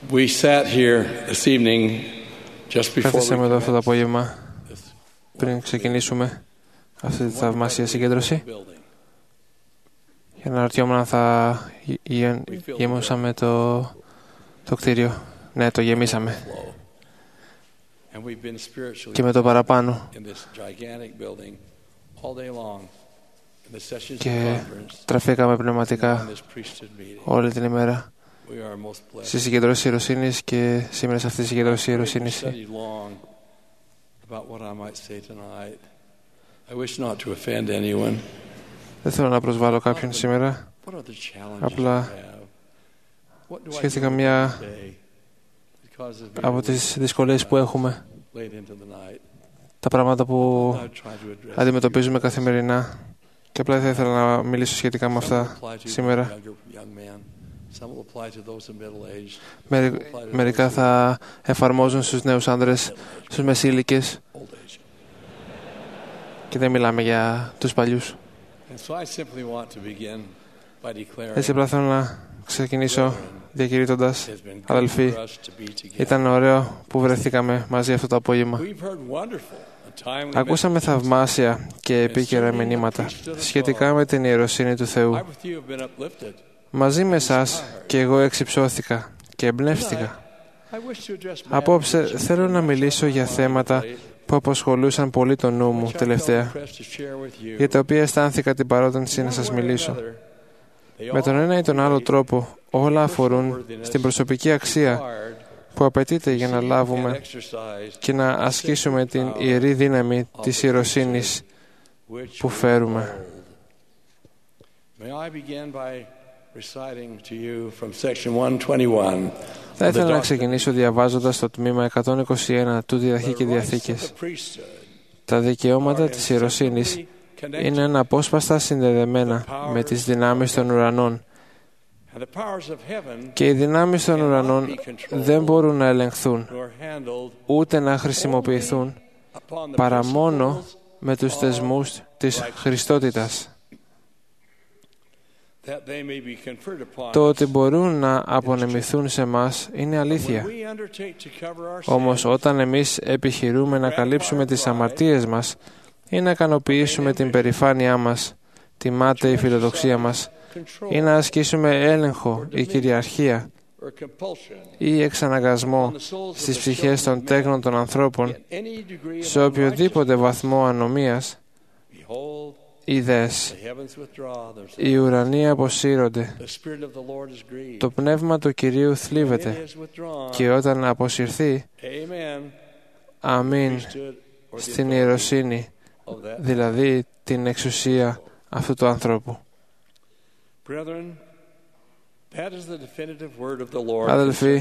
We sat here this evening just before Κάθισαμε εδώ αυτό το απόγευμα πριν ξεκινήσουμε αυτή τη θαυμάσια συγκέντρωση και αναρωτιόμουν αν θα γεμίσαμε το κτίριο. Ναι, το γεμίσαμε. Και με το παραπάνω. Και τραφήκαμε πνευματικά όλη την ημέρα στη συγκέντρωση ιεροσύνης και σήμερα σε αυτή τη συγκέντρωση ιεροσύνης. Δεν θέλω να προσβάλλω κάποιον σήμερα. Απλά σκέφτηκα μια από τις δυσκολίες που έχουμε, τα πράγματα που αντιμετωπίζουμε καθημερινά, και απλά θα ήθελα να μιλήσω σχετικά με αυτά σήμερα. Μερικά θα εφαρμόζουν στους νέους άνδρες, στους μεσήλικες, και δεν μιλάμε για τους παλιούς. Έτσι απλά θέλω να ξεκινήσω διακηρύττοντας: αδελφοί, ήταν ωραίο που βρεθήκαμε μαζί αυτό το απόγευμα. Ακούσαμε θαυμάσια και επίκαιρα μηνύματα σχετικά με την ιεροσύνη του Θεού. Μαζί με εσάς και εγώ εξυψώθηκα και εμπνεύστηκα. Απόψε θέλω να μιλήσω για θέματα που απασχολούσαν πολύ το νου μου τελευταία, για τα οποία αισθάνθηκα την παρόταση να σας μιλήσω. Με τον ένα ή τον άλλο τρόπο όλα αφορούν στην προσωπική αξία που απαιτείται για να λάβουμε και να ασκήσουμε την ιερή δύναμη της ιεροσύνης που φέρουμε. Θα ήθελα να ξεκινήσω διαβάζοντας το τμήμα 121 του Διαθήκη και Διαθήκες. Τα δικαιώματα της ιεροσύνης είναι αναπόσπαστα συνδεδεμένα με τις δυνάμεις των ουρανών, και οι δυνάμεις των ουρανών δεν μπορούν να ελεγχθούν ούτε να χρησιμοποιηθούν παρά μόνο με τους θεσμούς της Χριστότητας. Το ότι μπορούν να απονεμηθούν σε μας είναι αλήθεια. Όμως όταν εμείς επιχειρούμε να καλύψουμε τις αμαρτίες μας ή να ικανοποιήσουμε την περηφάνειά μας, τη μάταιη φιλοδοξία μας, ή να ασκήσουμε έλεγχο ή κυριαρχία ή εξαναγκασμό στις ψυχές των τέκνων των ανθρώπων σε οποιοδήποτε βαθμό ανομίας, είδες, οι ουρανοί αποσύρονται, το πνεύμα του Κυρίου θλίβεται, και όταν αποσυρθεί, αμήν, στην ιεροσύνη, δηλαδή την εξουσία αυτού του ανθρώπου. Αδελφοί,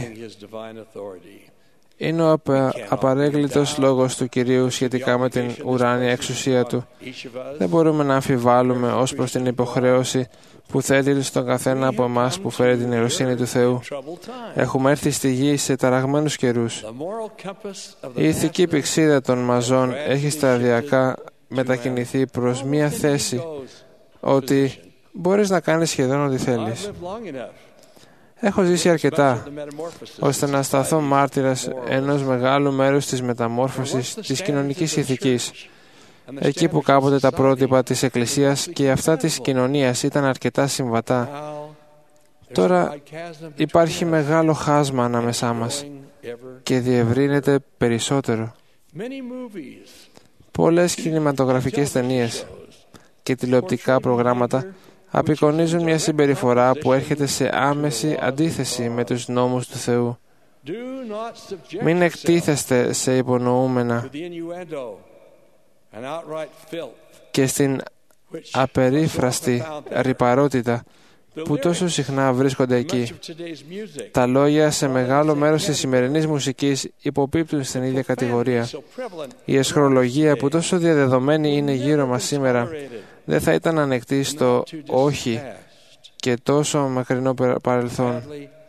είναι ο απαρέγκλητος λόγος του Κυρίου σχετικά με την ουράνια εξουσία Του. Δεν μπορούμε να αμφιβάλλουμε ως προς την υποχρέωση που θέτει στον καθένα από εμάς που φέρει την ιεροσύνη του Θεού. Έχουμε έρθει στη γη σε ταραγμένους καιρούς. Η ηθική πυξίδα των μαζών έχει σταδιακά μετακινηθεί προς μία θέση ότι μπορείς να κάνεις σχεδόν ό,τι θέλεις. Έχω ζήσει αρκετά ώστε να σταθώ μάρτυρας ενός μεγάλου μέρους της μεταμόρφωσης της κοινωνικής ηθικής. Εκεί που κάποτε τα πρότυπα της Εκκλησίας και αυτά της κοινωνίας ήταν αρκετά συμβατά, τώρα υπάρχει μεγάλο χάσμα ανάμεσά μας και διευρύνεται περισσότερο. Πολλές κινηματογραφικές ταινίες και τηλεοπτικά προγράμματα απεικονίζουν μια συμπεριφορά που έρχεται σε άμεση αντίθεση με τους νόμους του Θεού. Μην εκτίθεστε σε υπονοούμενα και στην απερίφραστη ρυπαρότητα που τόσο συχνά βρίσκονται εκεί. Τα λόγια σε μεγάλο μέρος της σημερινής μουσικής υποπίπτουν στην ίδια κατηγορία. Η αισχρολογία που τόσο διαδεδομένη είναι γύρω μας σήμερα δεν θα ήταν ανεκτή στο όχι και τόσο μακρινό παρελθόν.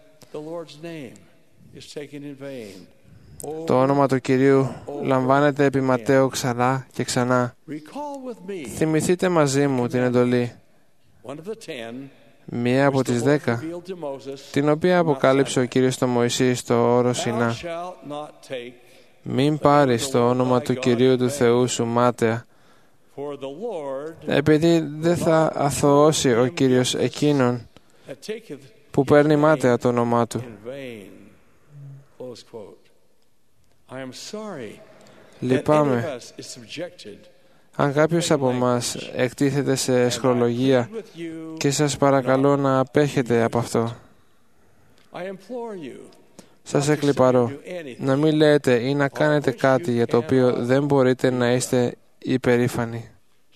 Το όνομα του Κυρίου λαμβάνεται επί Ματθαίου ξανά και ξανά. Θυμηθείτε μαζί μου την εντολή. μία από τις 10, την οποία αποκάλυψε ο Κύριος στο Μωυσή στο όρο Σινά. Μην πάρεις το όνομα του Κυρίου του Θεού σου μάταια, επειδή δεν θα αθωώσει ο Κύριος εκείνον που παίρνει μάταια το όνομά του. Λυπάμαι αν κάποιος από μας εκτίθεται σε αισχρολογία και σας παρακαλώ να απέχετε από αυτό. Σας εκλυπαρώ να μην λέτε ή να κάνετε κάτι για το οποίο δεν μπορείτε να είστε υπερήφανοι.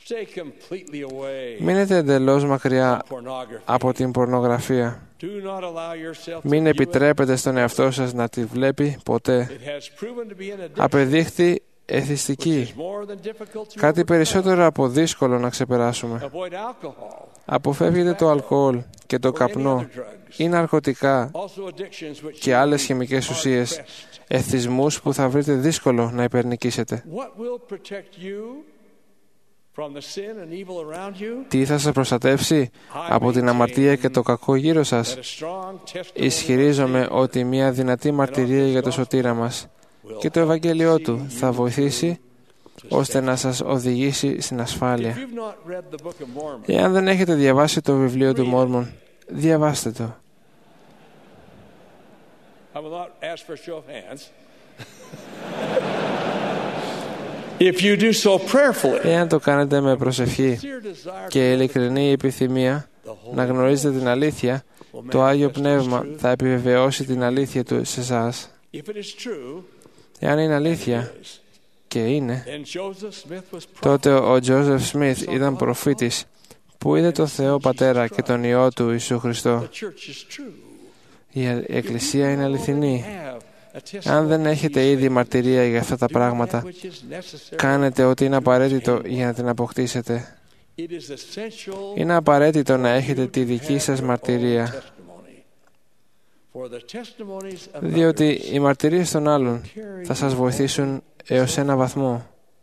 Μείνετε εντελώς μακριά από την πορνογραφία. Μην επιτρέπετε στον εαυτό σας να τη βλέπει ποτέ. Απεδείχθη εθιστική, κάτι περισσότερο από δύσκολο να ξεπεράσουμε. Αποφεύγετε το αλκοόλ και το καπνό ή ναρκωτικά και άλλες χημικές ουσίες, εθισμούς που θα βρείτε δύσκολο να υπερνικήσετε. Τι θα σας προστατεύσει από την αμαρτία και το κακό γύρω σας? Ισχυρίζομαι ότι μια δυνατή μαρτυρία για το σωτήρα μας και το Ευαγγέλιό Του θα βοηθήσει ώστε να σας οδηγήσει στην ασφάλεια. Εάν δεν έχετε διαβάσει το βιβλίο του Μόρμον, διαβάστε το. Εάν το κάνετε με προσευχή και ειλικρινή επιθυμία να γνωρίζετε την αλήθεια, το Άγιο Πνεύμα θα επιβεβαιώσει την αλήθεια Του σε εσάς. Εάν είναι αλήθεια, και είναι, τότε ο Τζόζεφ Σμιθ ήταν προφήτης που είδε τον Θεό Πατέρα και τον Υιό Του Ιησού Χριστό. Η Εκκλησία είναι αληθινή. Αν δεν έχετε ήδη μαρτυρία για αυτά τα πράγματα, κάνετε ό,τι είναι απαραίτητο για να την αποκτήσετε. Είναι απαραίτητο να έχετε τη δική σας μαρτυρία, διότι οι μαρτυρίες των άλλων θα σας βοηθήσουν έως ένα βαθμό.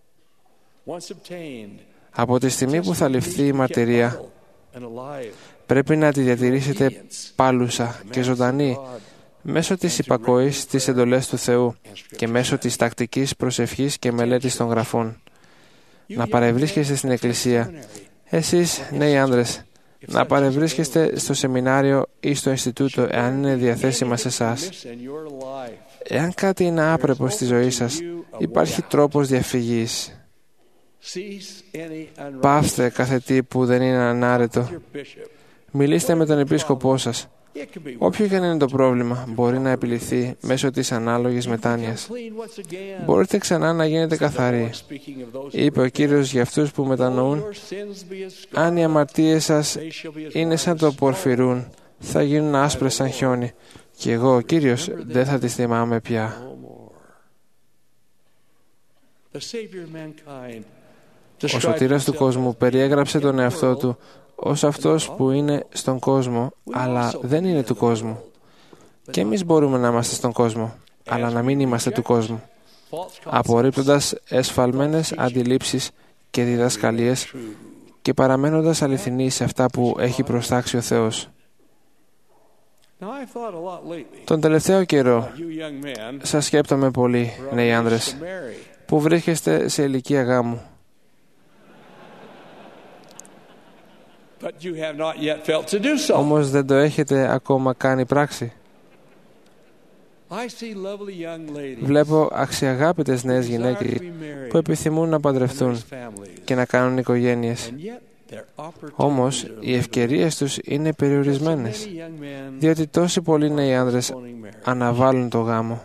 Από τη στιγμή που θα ληφθεί η μαρτυρία, πρέπει να τη διατηρήσετε πάλουσα και ζωντανή μέσω της υπακοής στις εντολές του Θεού και μέσω της τακτικής προσευχής και μελέτης των γραφών. Να παρευρίσκεστε στην Εκκλησία. Εσείς, νέοι άνδρες, να παρευρίσκεστε στο σεμινάριο ή στο Ινστιτούτο εάν είναι διαθέσιμα σε εσάς. Εάν κάτι είναι άπρεπο στη ζωή σας, υπάρχει τρόπος διαφυγής. Πάυστε κάθε τι που δεν είναι ανάρετο. Μιλήστε με τον επίσκοπό σας. Όποιο και αν είναι το πρόβλημα, μπορεί να επιληθεί μέσω της ανάλογης μετάνοιας. Μπορείτε ξανά να γίνετε καθαροί. Είπε ο Κύριος για αυτούς που μετανοούν, αν οι αμαρτίες σας είναι σαν το πορφυρούν, θα γίνουν άσπρες σαν χιόνι. Και εγώ, ο Κύριος, δεν θα τις θυμάμαι πια. Ο σωτήρας του κόσμου περιέγραψε τον εαυτό του ως αυτός που είναι στον κόσμο, αλλά δεν είναι του κόσμου. Και εμείς μπορούμε να είμαστε στον κόσμο, αλλά να μην είμαστε του κόσμου, απορρίπτοντας εσφαλμένες αντιλήψεις και διδασκαλίες και παραμένοντας αληθινοί σε αυτά που έχει προστάξει ο Θεός. Τον τελευταίο καιρό σας σκέπτομαι πολύ, νέοι άνδρες, που βρίσκεστε σε ηλικία γάμου. Όμως δεν το έχετε ακόμα κάνει πράξη. Βλέπω αξιαγάπητες νέες γυναίκες που επιθυμούν να παντρευτούν και να κάνουν οικογένειες. Όμως οι ευκαιρίες τους είναι περιορισμένες, διότι τόσοι πολλοί νέοι άνδρες αναβάλουν το γάμο.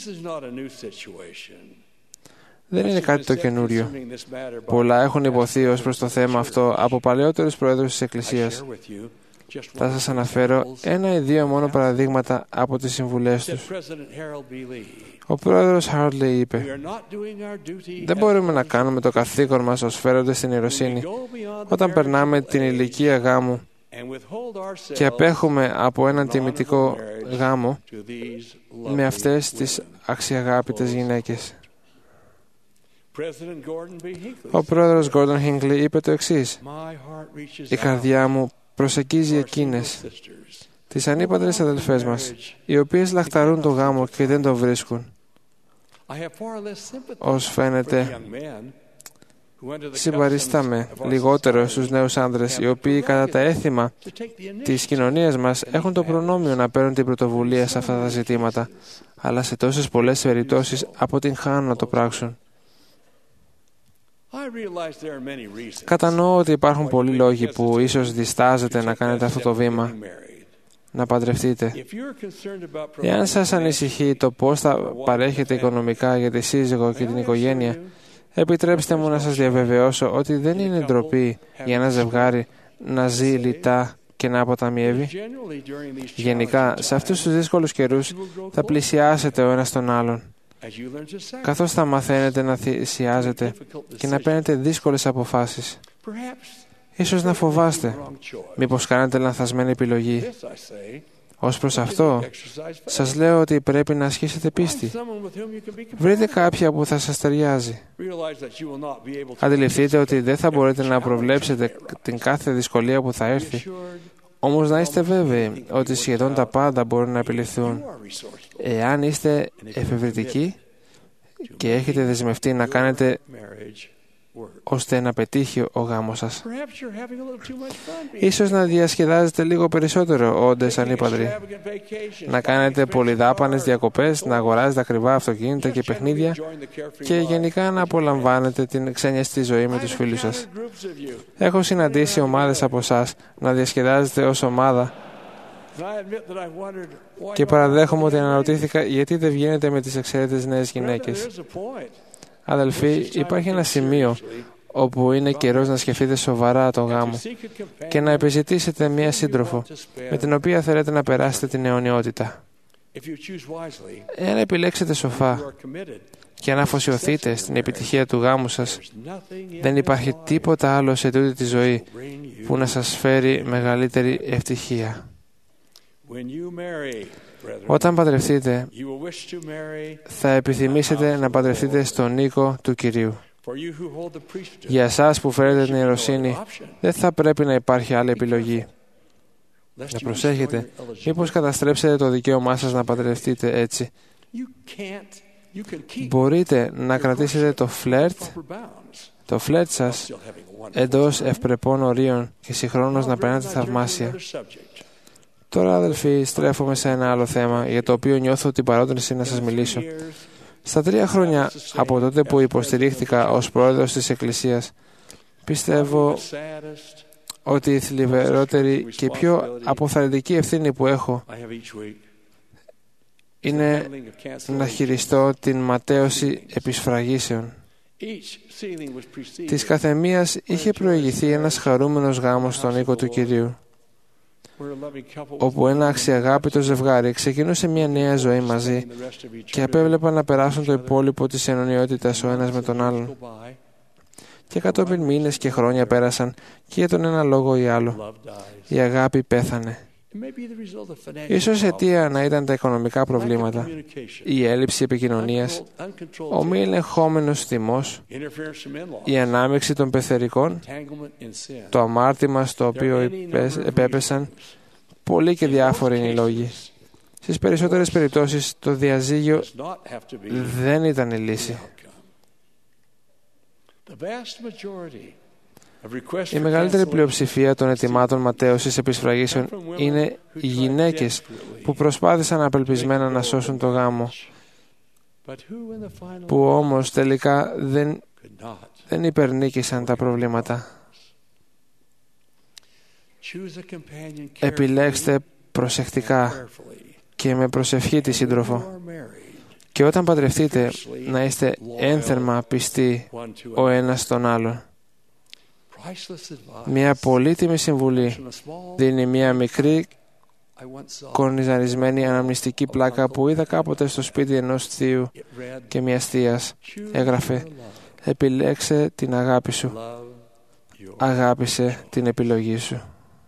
Δεν είναι κάτι το καινούριο. Πολλά έχουν υποθεί ως προς το θέμα αυτό από παλαιότερους πρόεδρους της Εκκλησίας. Θα σας αναφέρω ένα ή δύο μόνο παραδείγματα από τις συμβουλές τους. Ο πρόεδρος Harold Lee είπε, «Δεν μπορούμε να κάνουμε το καθήκον μας ως φέροντες στην ιεροσύνη όταν περνάμε την ηλικία γάμου και απέχουμε από έναν τιμητικό γάμο με αυτές τις αξιαγάπητες γυναίκες». Ο πρόεδρος Gordon Hinckley είπε το εξής, «Η καρδιά μου προσεγγίζει εκείνες, τις ανήπαντρες αδελφές μας, οι οποίες λαχταρούν το γάμο και δεν το βρίσκουν. Ως φαίνεται, συμπαρίσταμε λιγότερο στους νέους άνδρες, οι οποίοι κατά τα έθιμα της κοινωνίας μας έχουν το προνόμιο να παίρνουν την πρωτοβουλία σε αυτά τα ζητήματα, αλλά σε τόσες πολλές περιπτώσεις αποτυγχάνουν να το πράξουν. Κατανοώ ότι υπάρχουν πολλοί λόγοι που ίσως διστάζετε να κάνετε αυτό το βήμα, να παντρευτείτε. Εάν σας ανησυχεί το πώς θα παρέχετε οικονομικά για τη σύζυγο και την οικογένεια, επιτρέψτε μου να σας διαβεβαιώσω ότι δεν είναι ντροπή για ένα ζευγάρι να ζει λιτά και να αποταμιεύει. Γενικά, σε αυτούς τους δύσκολους καιρούς θα πλησιάσετε ο ένας τον άλλον, καθώς θα μαθαίνετε να θυσιάζετε και να παίρνετε δύσκολες αποφάσεις. Ίσως να φοβάστε μήπως κάνετε λανθασμένη επιλογή. Ως προς αυτό, σας λέω ότι πρέπει να ασκήσετε πίστη. Βρείτε κάποια που θα σας ταιριάζει. Αντιληφθείτε ότι δεν θα μπορείτε να προβλέψετε την κάθε δυσκολία που θα έρθει, όμως να είστε βέβαιοι ότι σχεδόν τα πάντα μπορούν να επιληθούν. Εάν είστε εφευρετικοί και έχετε δεσμευτεί να κάνετε ώστε να πετύχει ο γάμος σας. Ίσως να διασκεδάζετε λίγο περισσότερο όντες ανήπαντροι. Να κάνετε πολυδάπανες διακοπές, να αγοράζετε ακριβά αυτοκίνητα και παιχνίδια και γενικά να απολαμβάνετε την ξένιαστη ζωή με τους φίλους σας. Έχω συναντήσει ομάδες από εσάς να διασκεδάζετε ως ομάδα και παραδέχομαι ότι αναρωτήθηκα γιατί δεν βγαίνετε με τις εξαίρετες νέες γυναίκες. Αδελφοί, υπάρχει ένα σημείο όπου είναι καιρός να σκεφτείτε σοβαρά το γάμο και να επιζητήσετε μία σύντροφο με την οποία θέλετε να περάσετε την αιωνιότητα. Εάν επιλέξετε σοφά και αν αφοσιωθείτε στην επιτυχία του γάμου σας, δεν υπάρχει τίποτα άλλο σε τούτη τη ζωή που να σας φέρει μεγαλύτερη ευτυχία. Όταν παντρευτείτε, θα επιθυμήσετε να παντρευτείτε στον οίκο του Κυρίου. Για εσάς που φέρετε την ιεροσύνη, δεν θα πρέπει να υπάρχει άλλη επιλογή. Να προσέχετε, μήπως καταστρέψετε το δικαίωμά σας να παντρευτείτε έτσι. Μπορείτε να κρατήσετε το φλερτ σας εντός ευπρεπών ορίων και συγχρόνως να περνάτε θαυμάσια. Τώρα, αδελφοί, στρέφομαι σε ένα άλλο θέμα για το οποίο νιώθω την παρότρινση να σας μιλήσω. Στα 3 χρόνια από τότε που υποστηρίχθηκα ως πρόεδρος της Εκκλησίας, πιστεύω ότι η θλιβερότερη και πιο αποθαρρυντική ευθύνη που έχω είναι να χειριστώ την ματαίωση επισφραγίσεων. Της καθεμίας είχε προηγηθεί ένας χαρούμενος γάμος στον οίκο του Κυρίου, όπου ένα αξιαγάπητο ζευγάρι ξεκινούσε μια νέα ζωή μαζί και απέβλεπαν να περάσουν το υπόλοιπο της αιωνιότητας ο ένας με τον άλλον. Και κατόπιν μήνες και χρόνια πέρασαν και για τον ένα λόγο ή άλλο η αγάπη πέθανε. Ίσως αιτία να ήταν τα οικονομικά προβλήματα, η έλλειψη επικοινωνίας, ο μη ελεγχόμενος θυμός, η ανάμειξη των πεθερικών, το αμάρτημα στο οποίο επέπεσαν. Πολλοί και διάφοροι είναι οι λόγοι. Στις περισσότερες περιπτώσεις το διαζύγιο δεν ήταν η λύση. Η μεγαλύτερη πλειοψηφία των αιτημάτων ματαίωσης επισφραγίσεων είναι οι γυναίκες που προσπάθησαν απελπισμένα να σώσουν το γάμο, που όμως τελικά δεν υπερνίκησαν τα προβλήματα. Επιλέξτε προσεκτικά και με προσευχή τη σύντροφο. Και όταν παντρευτείτε, να είστε ένθερμα πιστοί ο ένας στον άλλον. Μια πολύτιμη συμβουλή δίνει μια μικρή κορνιζαρισμένη αναμνηστική πλάκα που είδα κάποτε στο σπίτι ενός θείου και μιας θείας. Έγραφε: «Επιλέξε την αγάπη σου. Αγάπησε την επιλογή σου».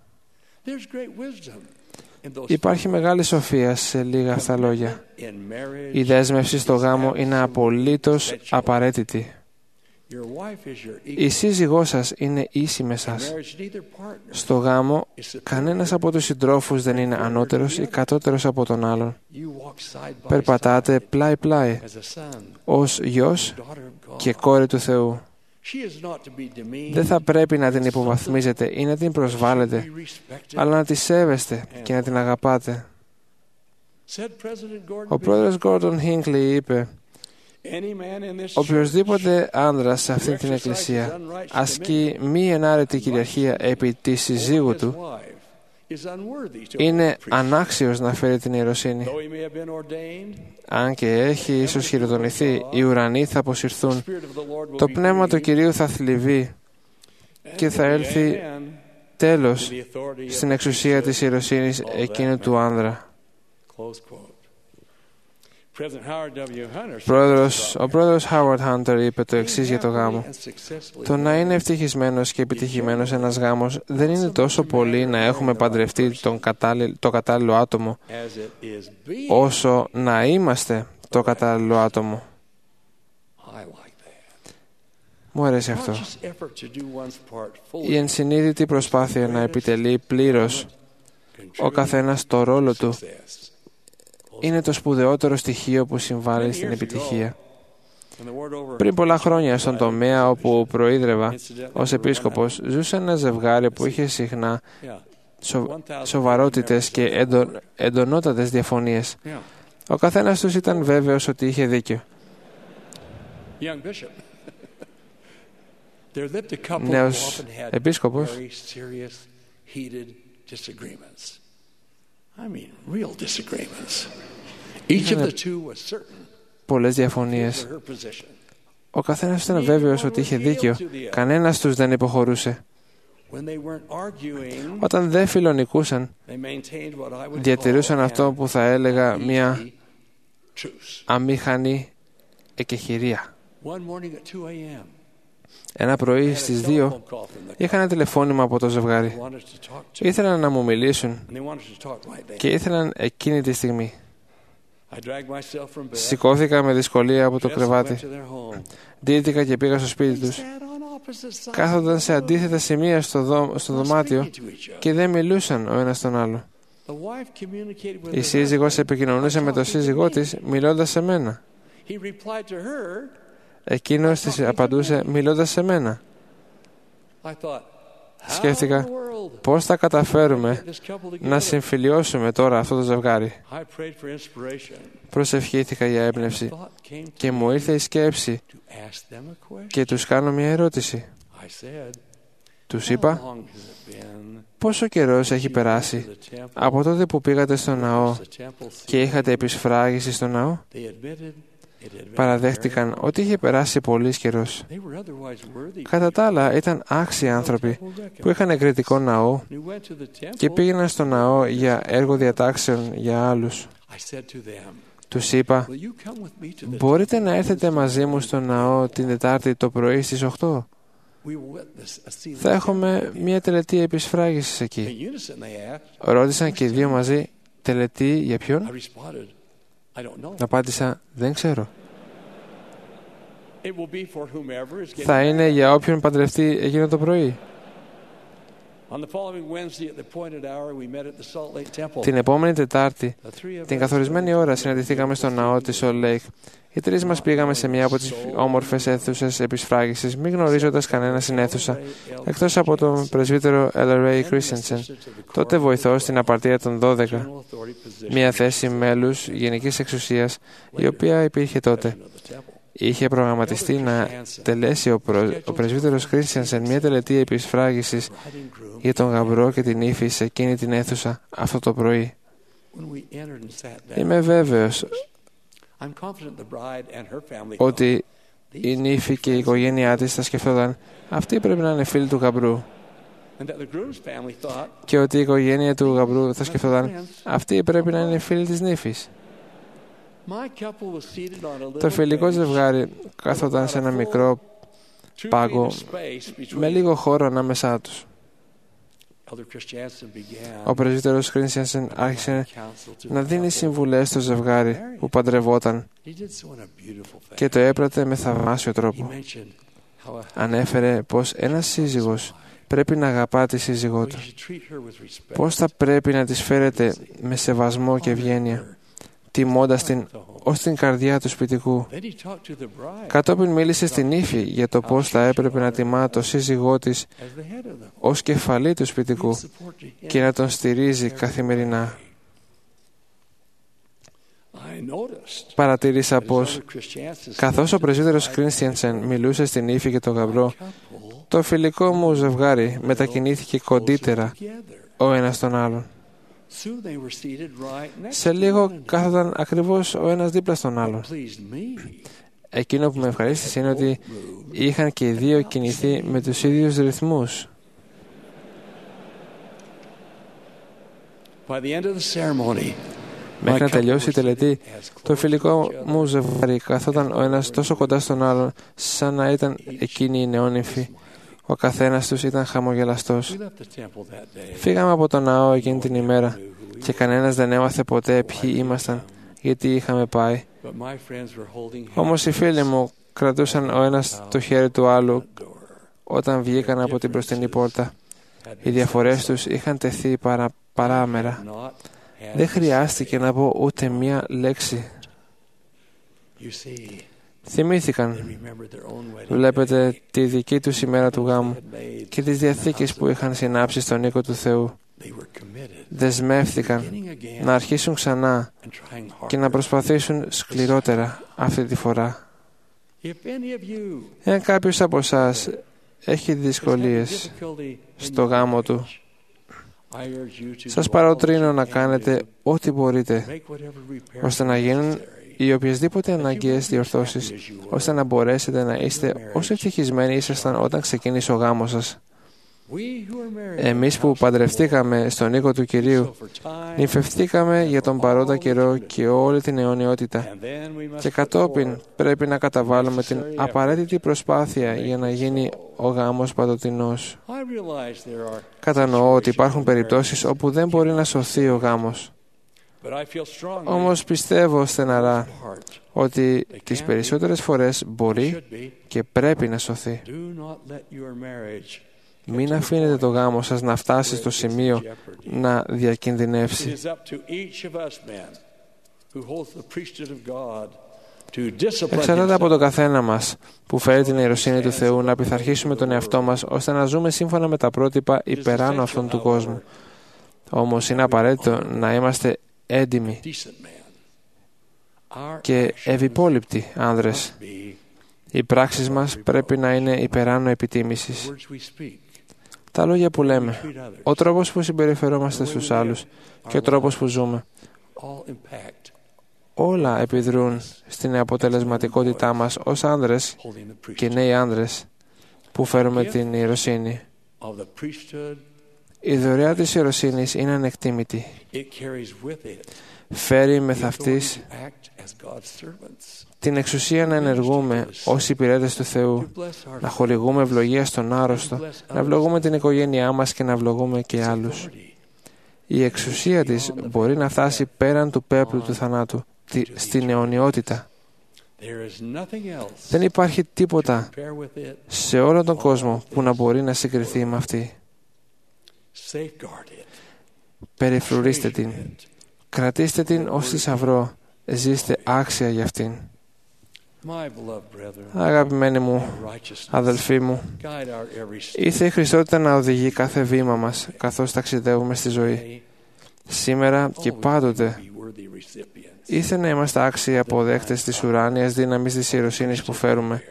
Υπάρχει μεγάλη σοφία σε λίγα αυτά λόγια. Η δέσμευση στο γάμο είναι απολύτως απαραίτητη. Η σύζυγός σας είναι ίση με σας. Στο γάμο, κανένας από τους συντρόφους δεν είναι ανώτερος ή κατώτερος από τον άλλον. Περπατάτε πλάι-πλάι, ως γιος και κόρη του Θεού. Δεν θα πρέπει να την υποβαθμίζετε ή να την προσβάλλετε, αλλά να τη σέβεστε και να την αγαπάτε. Ο πρόεδρος Γκόρντον Χίνκλι είπε: οποιοσδήποτε άνδρας σε αυτή την εκκλησία ασκεί μη ενάρετη κυριαρχία επί της συζύγου του είναι ανάξιος να φέρει την ιεροσύνη. Αν και έχει ίσως χειροτονηθεί, οι ουρανοί θα αποσυρθούν, το πνεύμα του Κυρίου θα θλιβεί και θα έλθει τέλος στην εξουσία της ιεροσύνης εκείνου του άνδρα. Ο πρόεδρος Howard Hunter είπε το εξής για το γάμο: το να είναι ευτυχισμένος και επιτυχημένος ένας γάμος δεν είναι τόσο πολύ να έχουμε παντρευτεί το κατάλληλο άτομο, όσο να είμαστε το κατάλληλο άτομο. Μου αρέσει αυτό. Η ενσυνείδητη προσπάθεια να επιτελεί πλήρως ο καθένας το ρόλο του είναι το σπουδαιότερο στοιχείο που συμβάλλει στην επιτυχία. Πριν πολλά χρόνια, στον τομέα όπου προείδρευα ως επίσκοπος, ζούσε ένα ζευγάρι που είχε συχνά σοβαρότητες και εντονότατες διαφωνίες. Ο καθένας τους ήταν βέβαιος ότι είχε δίκιο. Νέος επίσκοπος πολλές διαφωνίες. Ο καθένας ήταν βέβαιος ότι είχε δίκιο. Κανένας τους δεν υποχωρούσε. Όταν δεν φιλονικούσαν, διατηρούσαν αυτό που θα έλεγα μια αμήχανη εκεχηρία. Ένα πρωί στις 2 είχα ένα τηλεφώνημα από το ζευγάρι. Ήθελαν να μου μιλήσουν και ήθελαν εκείνη τη στιγμή. Σηκώθηκα με δυσκολία από το κρεβάτι. Ντύθηκα και πήγα στο σπίτι τους. Κάθονταν σε αντίθετα σημεία στο δωμάτιο και δεν μιλούσαν ο ένας τον άλλο. Η σύζυγος επικοινωνούσε με τον σύζυγό της μιλώντας σε μένα. Εκείνος της απαντούσε μιλώντας σε μένα. Σκέφτηκα, πώς θα καταφέρουμε να συμφιλιώσουμε τώρα αυτό το ζευγάρι. Προσευχήθηκα για έμπνευση και μου ήρθε η σκέψη και τους κάνω μια ερώτηση. Τους είπα, πόσο καιρός έχει περάσει από τότε που πήγατε στο ναό και είχατε επισφράγιση στο ναό? Παραδέχτηκαν ότι είχε περάσει πολύς καιρός. Κατά τα άλλα, ήταν άξιοι άνθρωποι που είχαν εγκριτικό ναό και πήγαιναν στο ναό για έργο διατάξεων για άλλους. Τους είπα, μπορείτε να έρθετε μαζί μου στο ναό την Τετάρτη το πρωί στις 8? Θα έχουμε μια τελετή επισφράγισης εκεί. Ρώτησαν και οι δύο μαζί, τελετή για ποιον? Απάντησα, δεν ξέρω. Θα είναι για όποιον παντρευτεί εκείνο το πρωί. Την επόμενη Τετάρτη, την καθορισμένη ώρα, συναντηθήκαμε στο ναό της Salt Lake. Οι τρεις μας πήγαμε σε μια από τις όμορφες αίθουσες επισφράγισης, μη γνωρίζοντας κανένα στην αίθουσα, εκτός από τον πρεσβύτερο L.R.A. Christensen, τότε βοηθός στην απαρτία των 12, μια θέση μέλους γενικής εξουσίας, η οποία υπήρχε τότε. Είχε προγραμματιστεί να τελέσει ο πρεσβύτερος Christensen μια τελετή επισφράγισης για τον γαμπρό και την ύφη σε εκείνη την αίθουσα αυτό το πρωί. Είμαι βέβαιος ότι η νύφη και η οικογένειά της θα σκεφτόταν, αυτοί πρέπει να είναι φίλοι του γαμπρού, και ότι η οικογένεια του γαμπρού θα σκεφτόταν, αυτοί πρέπει να είναι φίλοι της νύφης. Το φιλικό ζευγάρι κάθονταν σε ένα μικρό πάγκο με λίγο χώρο ανάμεσά τους. Ο πρεσβύτερος Christensen άρχισε να δίνει συμβουλές στο ζευγάρι που παντρευόταν και το έπρατε με θαυμάσιο τρόπο. ανέφερε πως ένας σύζυγος πρέπει να αγαπά τη σύζυγό του, πως θα πρέπει να της φέρεται με σεβασμό και ευγένεια, τιμώντας την ως την καρδιά του σπιτικού. Κατόπιν μίλησε στην ύφη για το πώς θα έπρεπε να τιμά το σύζυγό της ως κεφαλή του σπιτικού και να τον στηρίζει καθημερινά. Παρατήρησα πως, καθώς ο πρεσβύτερος Κρίστιανσεν μιλούσε στην ύφη και τον γαμπρό, το φιλικό μου ζευγάρι μετακινήθηκε κοντύτερα ο ένας τον άλλον. Σε λίγο κάθονταν ακριβώς ο ένας δίπλα στον άλλον. Εκείνο που με ευχαρίστησε είναι ότι είχαν και οι δύο κινηθεί με τους ίδιους ρυθμούς. Μέχρι να τελειώσει η τελετή, το φιλικό μου ζευγάρι καθόταν ο ένας τόσο κοντά στον άλλον, σαν να ήταν εκείνοι οι νεόνυμφοι. Ο καθένας τους ήταν χαμογελαστός. Φύγαμε από τον ναό εκείνη την ημέρα και κανένας δεν έμαθε ποτέ ποιοι ήμασταν, γιατί είχαμε πάει. Όμως οι φίλοι μου κρατούσαν ο ένας το χέρι του άλλου όταν βγήκαν από την μπροστινή πόρτα. Οι διαφορές τους είχαν τεθεί παράμερα. Δεν χρειάστηκε να πω ούτε μία λέξη. Θυμήθηκαν, βλέπετε, τη δική τους ημέρα του γάμου και τις διαθήκες που είχαν συνάψει στον οίκο του Θεού. Δεσμεύτηκαν να αρχίσουν ξανά και να προσπαθήσουν σκληρότερα αυτή τη φορά. Εάν κάποιος από εσάς έχει δυσκολίες στο γάμο του, σας παροτρύνω να κάνετε ό,τι μπορείτε ώστε να γίνουν οι οποιασδήποτε αναγκαίες διορθώσεις, ώστε να μπορέσετε να είστε όσο ευτυχισμένοι ήσασταν όταν ξεκίνησε ο γάμος σας. Εμείς που παντρευτήκαμε στον οίκο του Κυρίου, νυμφευτήκαμε για τον παρόντα καιρό και όλη την αιωνιότητα και κατόπιν πρέπει να καταβάλουμε την απαραίτητη προσπάθεια για να γίνει ο γάμος παντοτινός. Κατανοώ ότι υπάρχουν περιπτώσεις όπου δεν μπορεί να σωθεί ο γάμος. Όμως πιστεύω στεναρά ότι τις περισσότερες φορές μπορεί και πρέπει να σωθεί. Μην αφήνετε το γάμο σας να φτάσει στο σημείο να διακινδυνεύσει. Εξαρτάται από τον καθένα μας που φέρει την ιεροσύνη του Θεού να πειθαρχήσουμε τον εαυτό μας ώστε να ζούμε σύμφωνα με τα πρότυπα υπεράνω αυτών του κόσμου. Όμως είναι απαραίτητο να είμαστε έντιμοι και ευυπόληπτοι άνδρες. Οι πράξεις μας πρέπει να είναι υπεράνω επιτίμησης. Τα λόγια που λέμε, ο τρόπος που συμπεριφερόμαστε στους άλλους και ο τρόπος που ζούμε, όλα επιδρούν στην αποτελεσματικότητά μας ως άνδρες και νέοι άνδρες που φέρουμε την ιεροσύνη. Η δωρεά της ιεροσύνης είναι ανεκτήμητη. Φέρει μεθ' αυτής την εξουσία να ενεργούμε ως υπηρέτες του Θεού, να χορηγούμε ευλογία στον άρρωστο, να ευλογούμε την οικογένειά μας και να ευλογούμε και άλλους. Η εξουσία της μπορεί να φτάσει πέραν του πέπλου του θανάτου, στην αιωνιότητα. Δεν υπάρχει τίποτα σε όλο τον κόσμο που να μπορεί να συγκριθεί με αυτή. Περιφρουρήστε την. Κρατήστε την ως θησαυρό. Ζήστε άξια για αυτήν. Αγαπημένοι μου, αδελφοί μου, ήρθε η Χριστότητα να οδηγεί κάθε βήμα μας καθώς ταξιδεύουμε στη ζωή. Σήμερα και πάντοτε ήρθε να είμαστε άξιοι αποδέκτες της ουράνιας δύναμης της ιεροσύνης που φέρουμε.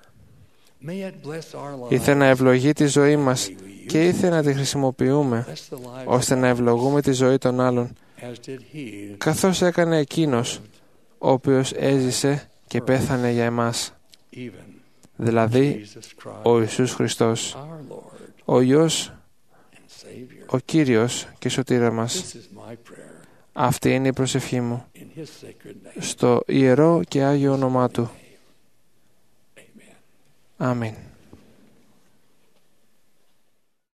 Ήρθε να ευλογεί τη ζωή μας και ήρθε να τη χρησιμοποιούμε ώστε να ευλογούμε τη ζωή των άλλων, καθώς έκανε εκείνος ο οποίος έζησε και πέθανε για εμάς, δηλαδή ο Ιησούς Χριστός, ο Υιός, ο Κύριος και Σωτήρας μας. Αυτή είναι η προσευχή μου στο ιερό και Άγιο όνομά Του. Αμήν.